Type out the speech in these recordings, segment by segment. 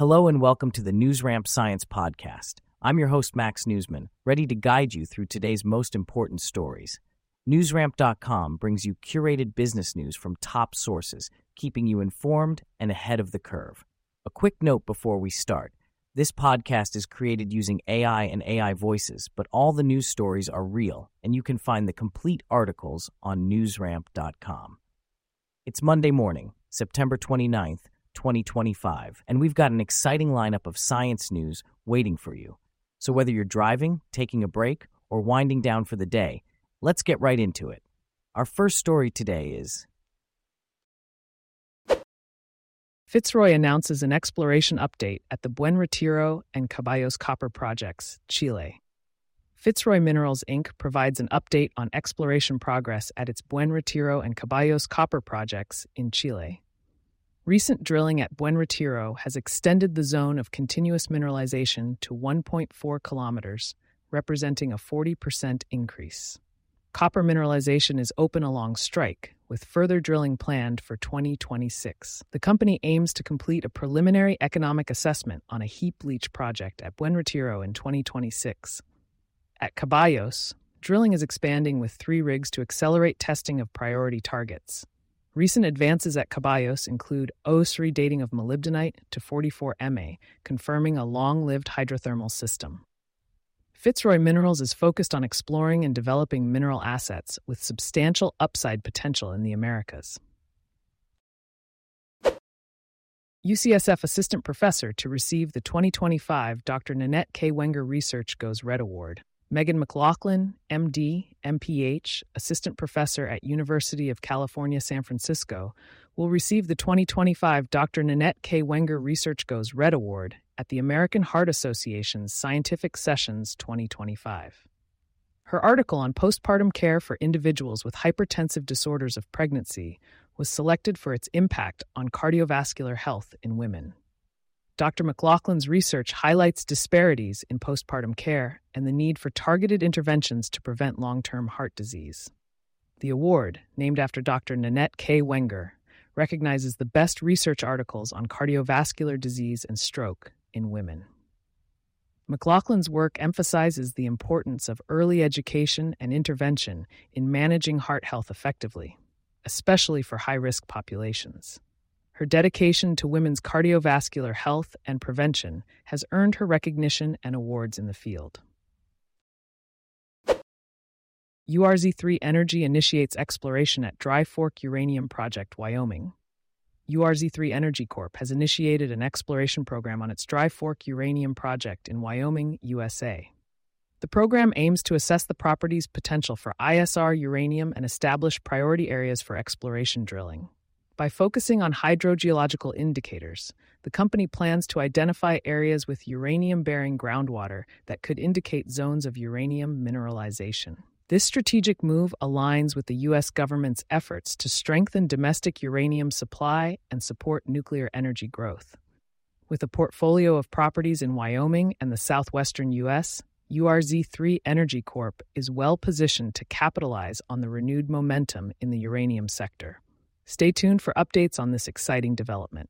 Hello and welcome to the NewsRamp Science Podcast. I'm your host, Max Newsman, ready to guide you through today's most important stories. NewsRamp.com brings you curated business news from top sources, keeping you informed and ahead of the curve. A quick note before we start. This podcast is created using AI and AI voices, but all the news stories are real, and you can find the complete articles on NewsRamp.com. It's Monday morning, September 29th, 2025, and we've got an exciting lineup of science news waiting for you. So whether you're driving, taking a break, or winding down for the day, let's get right into it. Our first story today is Fitzroy announces an exploration update at the Buen Retiro and Caballos copper projects, Chile. Fitzroy Minerals, Inc. provides an update on exploration progress at its Buen Retiro and Caballos copper projects in Chile. Recent drilling at Buen Retiro has extended the zone of continuous mineralization to 1.4 kilometers, representing a 40% increase. Copper mineralization is open along strike, with further drilling planned for 2026. The company aims to complete a preliminary economic assessment on a heap leach project at Buen Retiro in 2026. At Caballos, drilling is expanding with 3 rigs to accelerate testing of priority targets. Recent advances at Caballos include OSRI dating of molybdenite to 44 Ma, confirming a long-lived hydrothermal system. Fitzroy Minerals is focused on exploring and developing mineral assets with substantial upside potential in the Americas. UCSF Assistant Professor to receive the 2025 Dr. Nanette K. Wenger Research Goes Red Award. Megan McLaughlin, MD, MPH, Assistant Professor at University of California, San Francisco, will receive the 2025 Dr. Nanette K. Wenger Research Goes Red Award at the American Heart Association's Scientific Sessions 2025. Her article on postpartum care for individuals with hypertensive disorders of pregnancy was selected for its impact on cardiovascular health in women. Dr. McLaughlin's research highlights disparities in postpartum care and the need for targeted interventions to prevent long-term heart disease. The award, named after Dr. Nanette K. Wenger, recognizes the best research articles on cardiovascular disease and stroke in women. McLaughlin's work emphasizes the importance of early education and intervention in managing heart health effectively, especially for high-risk populations. Her dedication to women's cardiovascular health and prevention has earned her recognition and awards in the field. URZ3 Energy initiates exploration at Dry Fork Uranium Project, Wyoming. URZ3 Energy Corp. has initiated an exploration program on its Dry Fork Uranium Project in Wyoming, USA. The program aims to assess the property's potential for ISR uranium and establish priority areas for exploration drilling. By focusing on hydrogeological indicators, the company plans to identify areas with uranium-bearing groundwater that could indicate zones of uranium mineralization. This strategic move aligns with the U.S. government's efforts to strengthen domestic uranium supply and support nuclear energy growth. With a portfolio of properties in Wyoming and the southwestern U.S., URZ3 Energy Corp. is well positioned to capitalize on the renewed momentum in the uranium sector. Stay tuned for updates on this exciting development.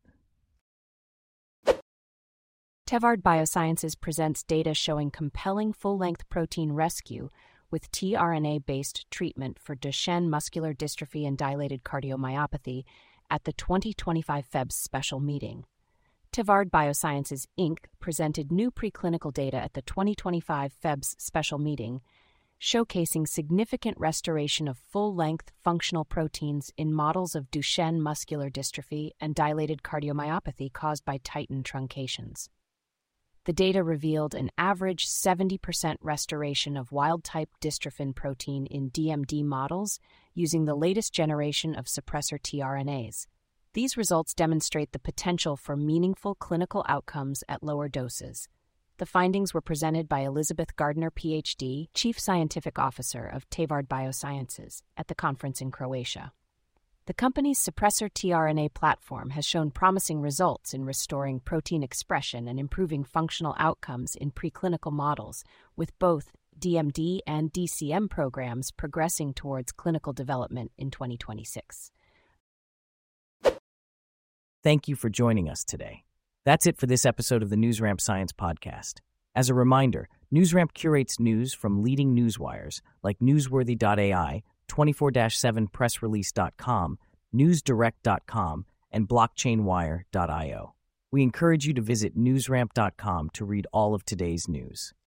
Tevard Biosciences presents data showing compelling full-length protein rescue with tRNA-based treatment for Duchenne muscular dystrophy and dilated cardiomyopathy at the 2025 FEBS special meeting. Tevard Biosciences, Inc. presented new preclinical data at the 2025 FEBS special meeting, showcasing significant restoration of full-length functional proteins in models of Duchenne muscular dystrophy and dilated cardiomyopathy caused by titin truncations. The data revealed an average 70% restoration of wild-type dystrophin protein in DMD models using the latest generation of suppressor tRNAs. These results demonstrate the potential for meaningful clinical outcomes at lower doses. The findings were presented by Elizabeth Gardner, Ph.D., Chief Scientific Officer of Tevard Biosciences, at the conference in Croatia. The company's suppressor tRNA platform has shown promising results in restoring protein expression and improving functional outcomes in preclinical models, with both DMD and DCM programs progressing towards clinical development in 2026. Thank you for joining us today. That's it for this episode of the NewsRamp Science Podcast. As a reminder, NewsRamp curates news from leading newswires like Newsworthy.ai, 24/7pressrelease.com, NewsDirect.com, and BlockchainWire.io. We encourage you to visit newsramp.com to read all of today's news.